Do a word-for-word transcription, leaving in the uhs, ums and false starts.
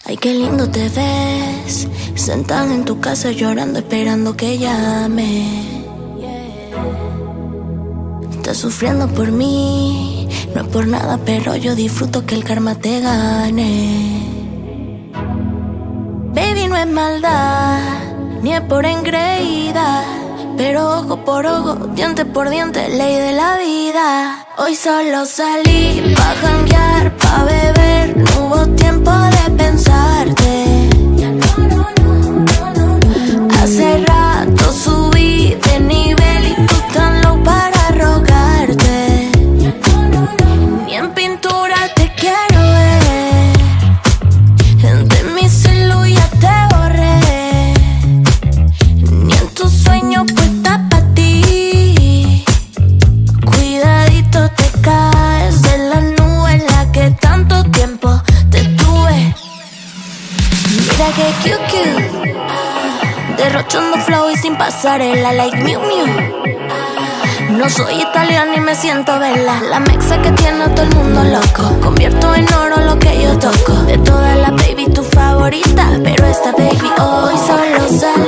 Ay, qué lindo te ves, sentada en tu casa llorando, esperando que llame. Estás sufriendo por mí, no es por nada, pero yo disfruto que el karma te gane. Baby, no es maldad, ni es por engreída, pero ojo por ojo, diente por diente, ley de la vida. Hoy solo salí pa' janguear, pa' beber, no hubo tiempo de pensarte. Hace rato subí de nivel y tú tan low para rogarte. Ni en pintura te quiero ver, de mi celu ya te borré. Ni en tus sueños puesta pa' ti. Cuidadito te caes de la nube en la que tanto tiempo te tuve. Mira que cute, derrochando flow y sin pasarela, like Miu Miu. No soy italiana y me siento vela, la mexa que tiene a todo el mundo loco. Convierto en oro lo que yo toco. De todas las baby tu favorita, pero esta baby hoy solo sale